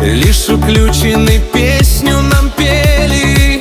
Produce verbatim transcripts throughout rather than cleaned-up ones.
лишь уключены песню нам пели.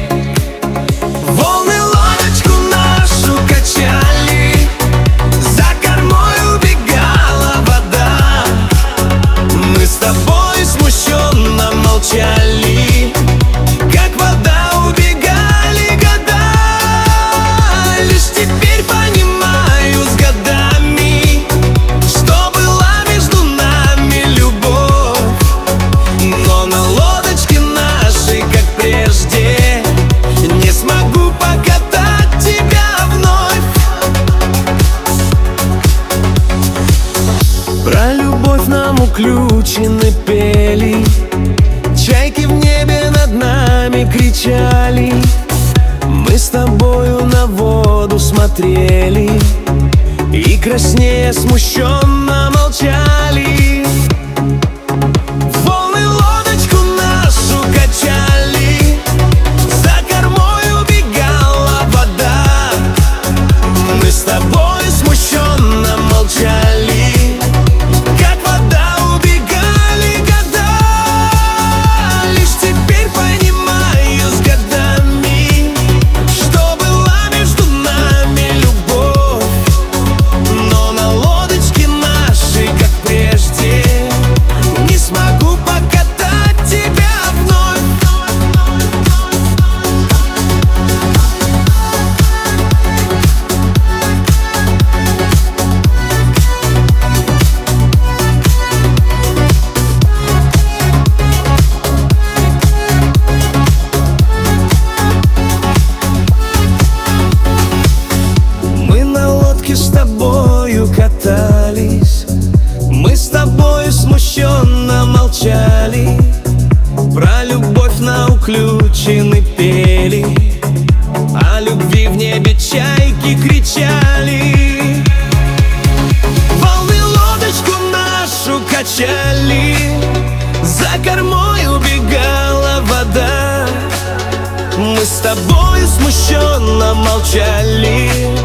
Волны лодочку нашу качали, за кормой убегала вода. Мы с тобой смущенно молчали, как вода убегали года. Лишь теперь понимаю с годами, что была между нами любовь. Но на лодочке нашей, как прежде, не смогу покатать тебя вновь. Про любовь нам уключены пели, чайки в небе над нами кричали. Мы с тобою на воду смотрели и краснея смущенно молчали. Волны лодочку нашу качали, за кормой убегала вода. Мы с тобой смущенно молчали, как вода убегали года. Лишь теперь понимаю с годами, что была между нами любовь. Но на лодочке нашей, как прежде, не смогу покатать тебя вновь. Мы на лодке с тобою катались, мы с тобою смущенно молчали. Про любовь на уключены пели, о любви в небе чайки кричали. Волны лодочку нашу качали, за кормой убегала вода. Мы с тобою смущенно молчали,